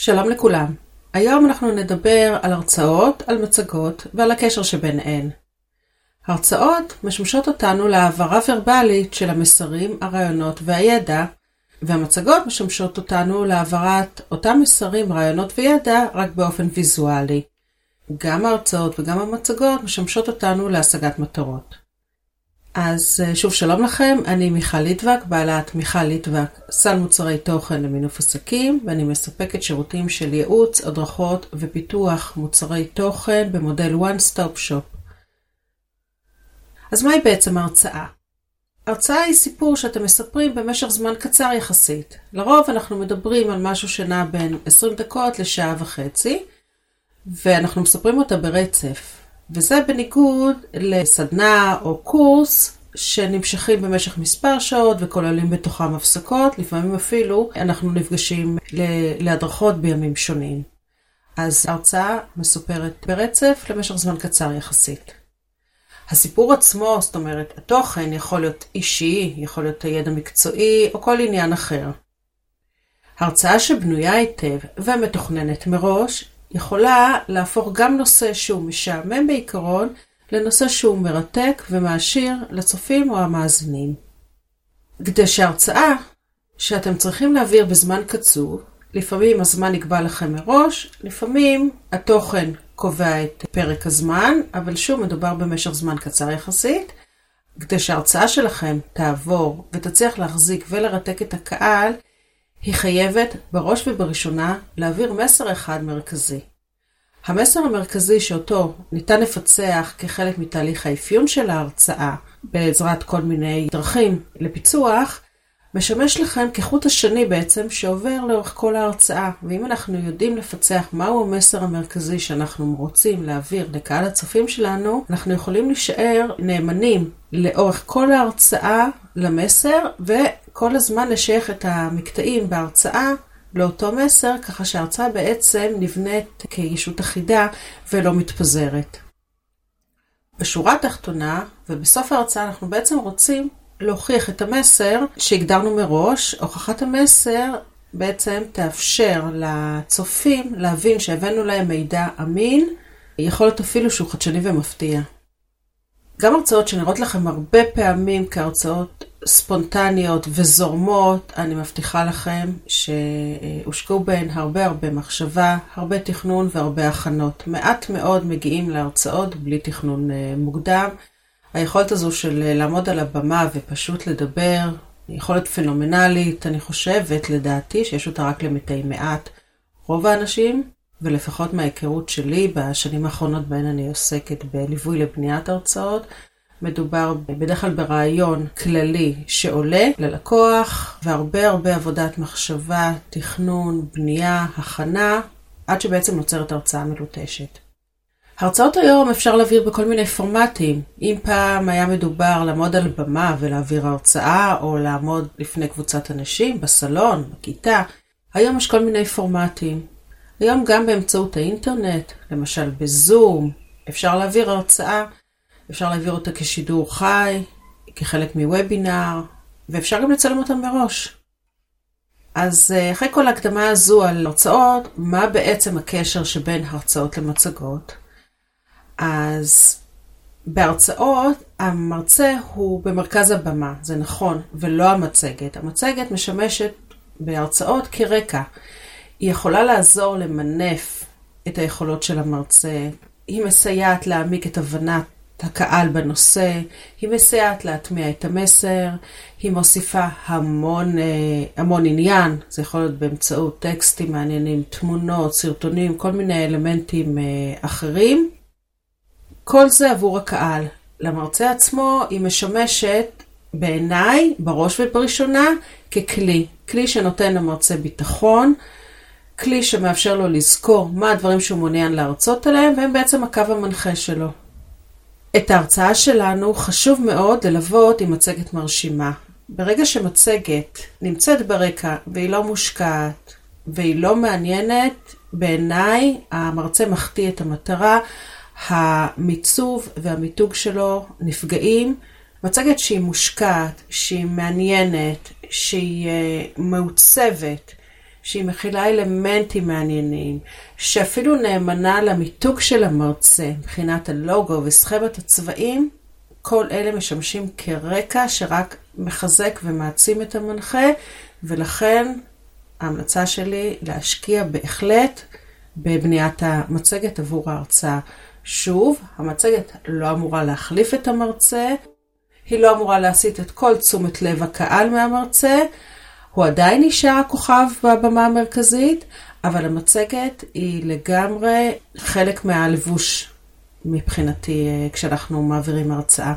שלום לכולם. היום אנחנו נדבר על הרצאות, על מצגות ועל הקשר שביניהן. הרצאות משמשות אותנו להעברה ורבלית של המסרים, הרעיונות והידע, והמצגות משמשות אותנו להעברת אותם מסרים, רעיונות וידע רק באופן ויזואלי. גם ההרצאות וגם המצגות משמשות אותנו להשגת מטרות. אז שוב שלום לכם, אני מיכל ליטבק, בעלת מיכל ליטבק, סל מוצרי תוכן למינוף עסקים, ואני מספקת שירותים של ייעוץ, הדרכות ופיתוח מוצרי תוכן במודל One Stop Shop. אז מהי בעצם ההרצאה? הרצאה היא סיפור שאתם מספרים במשך זמן קצר יחסית. לרוב אנחנו מדברים על משהו שנע בין 20 דקות לשעה וחצי, ואנחנו מספרים אותה ברצף. וזה בניגוד לסדנה או קורס שנמשכים במשך מספר שעות וכוללים בתוכם הפסקות, לפעמים אפילו אנחנו נפגשים להדרכות בימים שונים. אז ההרצאה מסופרת ברצף למשך זמן קצר יחסית. הסיפור עצמו, זאת אומרת, התוכן יכול להיות אישי, יכול להיות הידע מקצועי או כל עניין אחר. הרצאה שבנויה היטב ומתוכננת מראש, יכולה להפוך גם נושא שהוא משעמם בעיקרון, לנושא שהוא מרתק ומעשיר לצופים או המאזינים. כדי שההרצאה שאתם צריכים להעביר בזמן קצוב, לפעמים הזמן נקבע לכם מראש, לפעמים התוכן קובע את פרק הזמן, אבל שוב מדובר במשך זמן קצר יחסית. כדי שההרצאה שלכם תעבור ותצליח להחזיק ולרתק את הקהל, היא חייבת בראש ובראשונה להעביר מסר אחד מרכזי. המסר המרכזי שאותו ניתן לפצח כחלק מתהליך האפיון של ההרצאה, בעזרת כל מיני דרכים לפיצוח, משמש לכם כחוט השני בעצם שעובר לאורך כל ההרצאה. ואם אנחנו יודעים לפצח מהו המסר המרכזי שאנחנו רוצים להעביר לקהל הצופים שלנו, אנחנו יכולים להישאר נאמנים לאורך כל ההרצאה למסר, וכל הזמן לשייך את המקטעים בהרצאה לאותו מסר, ככה שההרצאה בעצם נבנית כישות אחידה ולא מתפזרת. בשורה התחתונה ובסוף ההרצאה אנחנו בעצם רוצים להוכיח את המסר שהגדרנו מראש. הוכחת המסר בעצם תאפשר לצופים להבין שהבאנו להם מידע אמין, יכול להיות אפילו שהוא חדשני ומפתיע. גם הרצאות שנראות לכם הרבה פעמים כהרצאות ספונטניות וזורמות, אני מבטיחה לכם שהושקעו בהן הרבה מחשבה, הרבה תכנון והרבה הכנות. מעט מאוד מגיעים להרצאות בלי תכנון מוקדם. היכולת הזו של לעמוד על הבמה ופשוט לדבר, יכולת פנומנלית, אני חושבת, לדעתי, שיש אותה רק למתי מעט. רוב האנשים, ולפחות מההיכרות שלי, בשנים האחרונות בהן אני עוסקת בליווי לבניית הרצאות, מדובר בדרך כלל ברעיון כללי שעולה ללקוח, והרבה עבודת מחשבה, תכנון, בנייה, הכנה, עד שבעצם נוצרת הרצאה מלוטשת. הרצאות היום אפשר להעביר בכל מיני פורמטים. אם פעם היה מדובר לעמוד על במה ולהעביר הרצאה, או לעמוד לפני קבוצת אנשים, בסלון, בכיתה, היום יש כל מיני פורמטים. היום גם באמצעות האינטרנט, למשל בזום, אפשר להעביר הרצאה, אפשר להעביר אותה כשידור חי, כחלק מוובינר, ואפשר גם לצלם אותה מראש. אז אחרי כל ההקדמה הזו על הרצאות, מה בעצם הקשר שבין הרצאות למצגות? אז בהרצאות המרצה הוא במרכז הבמה, זה נכון, ולא המצגת. המצגת משמשת בהרצאות כרקע. היא יכולה לעזור למנף את היכולות של המרצה, היא מסייעת להעמיק את הבנת הקהל בנושא, היא מסייעת להטמיע את המסר, היא מוסיפה המון עניין, זה יכול להיות באמצעות טקסטים מעניינים, תמונות, סרטונים, כל מיני אלמנטים אחרים. כל זה עבור הקהל. למרצה עצמו היא משמשת בעיניי, בראש ובראשונה, ככלי. כלי שנותן למרצה ביטחון, כלי שמאפשר לו לזכור מה הדברים שהוא מעוניין להרצות עליהם, והם בעצם הקו המנחה שלו. את ההרצאה שלנו חשוב מאוד ללוות עם מצגת מרשימה. ברגע שמצגת נמצאת ברקע והיא לא מושקעת והיא לא מעניינת, בעיניי המרצה מחטיא את המטרה, המיצוב והמיתוג שלו נפגעים. מצגת שהיא מושקעת, שהיא מעניינת, שהיא מעוצבת, שהיא מכילה אלמנטים מעניינים, שאפילו נאמנה למיתוג של המרצה, מבחינת הלוגו וסכמת הצבעים, כל אלה משמשים כרקע שרק מחזק ומעצים את המנחה, ולכן ההמלצה שלי להשקיע בהחלט בבניית המצגת עבור ההרצאה. שוב, המצגת לא אמורה להחליף את המרצה, היא לא אמורה להסיט את כל תשומת לב הקהל מהמרצה, הוא עדיין נשאר הכוכב בבמה המרכזית, אבל המצגת היא לגמרי חלק מהלבוש מבחינתי כשאנחנו מעבירים הרצאה.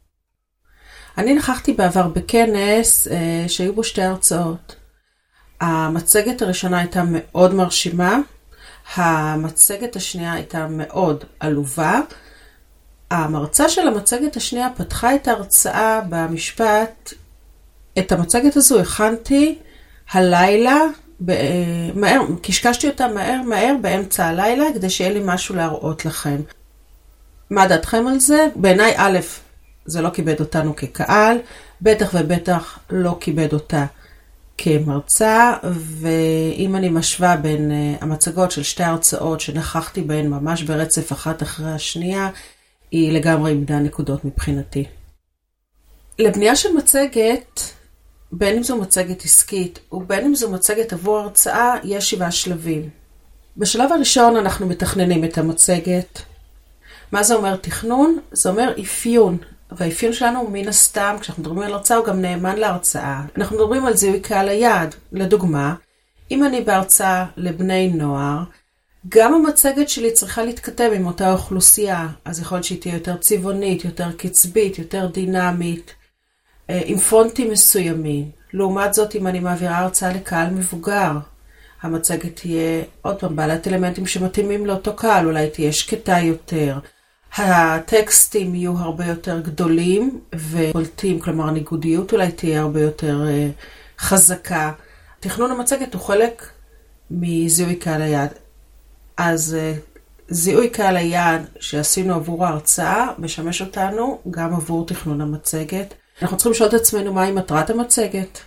אני נכחתי בעבר בכנס שהיו בו 2 הרצאות. המצגת הראשונה הייתה מאוד מרשימה, המצגת השנייה הייתה מאוד עלובה. המרצה של המצגת השנייה פתחה את ההרצאה במשפט, את המצגת הזו הכנתי הלילה, מהר, קשקשתי אותה מהר באמצע הלילה, כדי שיהיה לי משהו להראות לכם. מה דעתכם על זה? בעיניי א', זה לא כיבד אותנו כקהל, בטח ובטח לא כיבד אותה כמרצה, ואם אני משווה בין המצגות של 2 הרצאות שנכחתי בהן ממש ברצף אחת אחרי השנייה, היא לגמרי עמדה נקודות מבחינתי. לבנייה של מצגת, בין אם זו מצגת עסקית ובין אם זו מצגת עבור הרצאה, יש 7 שלבים. בשלב הראשון אנחנו מתכננים את המצגת. מה זה אומר תכנון? זה אומר אפיון. והאפיון שלנו מן הסתם, כשאנחנו מדברים על הרצאה, הוא גם נאמן להרצאה. אנחנו מדברים על זיהוי קהל היעד. לדוגמה, אם אני בהרצאה לבני נוער, גם המצגת שלי צריכה להתכתב עם אותה אוכלוסייה. אז יכול להיות שהיא תהיה יותר צבעונית, יותר קצבית, יותר דינמית, עם פונטים מסוימים. לעומת זאת, אם אני מעבירה הרצאה לקהל מבוגר, המצגת תהיה עוד פעם בעלת אלמנטים שמתאימים לאותו קהל, אולי תהיה שקטה יותר. הטקסטים יהיו הרבה יותר גדולים ובולטים, כלומר הניגודיות אולי תהיה הרבה יותר חזקה. תכנון המצגת הוא חלק מזיהוי קהל היעד. אז זיהוי קהל היעד שעשינו עבור ההרצאה משמש אותנו גם עבור תכנון המצגת. אנחנו צריכים לשאול את עצמנו מהי מטרת המצגת.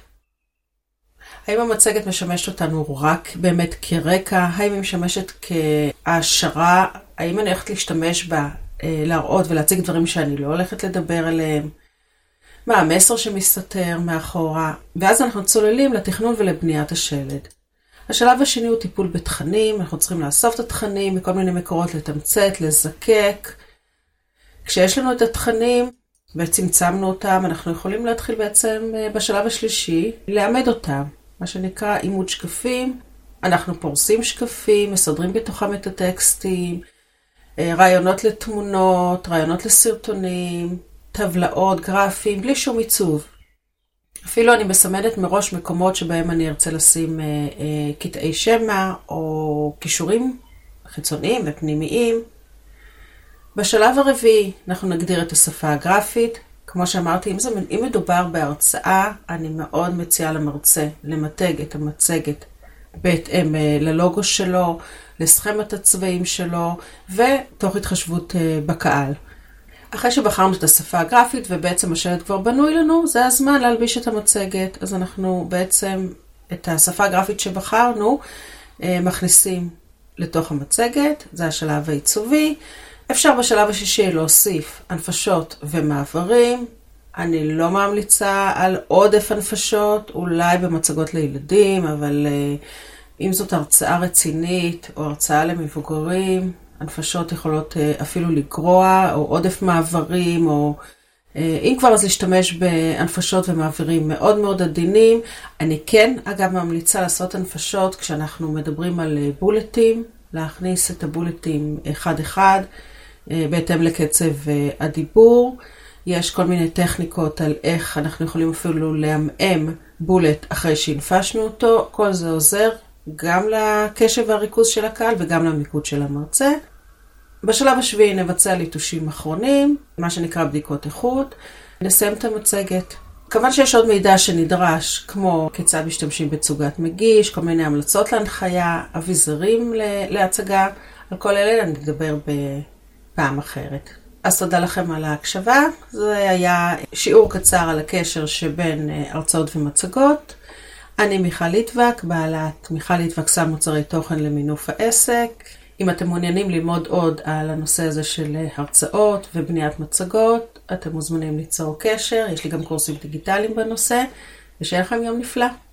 האם המצגת משמשת אותנו רק באמת כרקע? האם היא משמשת כהשערה? האם אני הולכת להשתמש בה, להראות ולהציג דברים שאני לא הולכת לדבר עליהם? מה המסר שמסתתר מאחורה? ואז אנחנו צוללים לתכנון ולבניית השלד. השלב השני הוא טיפול בתכנים. אנחנו צריכים לאסוף את התכנים מכל מיני מקורות, לתמצת, לזקק. כשיש לנו את התכנים וצמצמנו אותם, אנחנו יכולים להתחיל בעצם בשלב השלישי, לעמד אותם. מה שנקרא עימוד שקפים. אנחנו פורסים שקפים, מסדרים בתוכם את הטקסטים, רעיונות לתמונות, רעיונות לסרטונים, טבלאות, גרפים, בלי שום עיצוב. אפילו אני מסמנת מראש מקומות שבהם אני ארצה לשים קטעי שמע או קישורים חיצוניים ופנימיים. בשלב הרביעי אנחנו נגדיר את השפה הגרפית. כמו שאמרתי, אם מדובר בהרצאה, אני מאוד מציעה למרצה למתג את המצגת בהתאם ללוגו שלו, לסכמת הצבעים שלו, ותוך התחשבות בקהל. אחרי שבחרנו את השפה הגרפית ובעצם השלט כבר בנוי לנו, זה הזמן להלביש את המצגת. אז אנחנו בעצם את השפה הגרפית שבחרנו מכניסים לתוך המצגת, זה השלב העיצובי. אפשר בשלב השישי להוסיף הנפשות ומעברים. אני לא ממליצה על עודף הנפשות, אולי במצגות לילדים, אבל אם זאת הרצאה רצינית או הרצאה למבוגרים, הנפשות יכולות אפילו לגרוע, או עודף מעברים, או אם כבר אז להשתמש בהנפשות ומעברים מאוד מאוד עדינים. אני כן, אגב, ממליצה לעשות הנפשות כשאנחנו מדברים על בולטים, להכניס את הבולטים אחד-אחד, בהתאם לקצב הדיבור. יש כל מיני טכניקות על איך אנחנו יכולים אפילו לעמעם בולט אחרי שהנפשנו אותו. כל זה עוזר גם לקשב והריכוז של הקהל וגם למיקוד של המרצה. בשלב השביעי נבצע ליטושים אחרונים, מה שנקרא בדיקות איכות. נסיים את המצגת. כמובן שיש עוד מידע שנדרש, כמו כיצד משתמשים בצוגת מגיש, כל מיני המלצות להנחיה, אביזרים להצגה. על כל אלה אני אדבר בפעם אחרת. אז תודה לכם על ההקשבה. זה היה שיעור קצר על הקשר שבין הרצאות ומצגות. אני מיכל ליטבק, בעלת מיכל ליטבק סל מוצרי תוכן למינוף העסק. אם אתם מעוניינים ללמוד עוד על הנושא הזה של הרצאות ובניית מצגות, אתם מוזמנים ליצור קשר, יש לי גם קורסים דיגיטליים בנושא, ושיהיה לכם יום נפלא.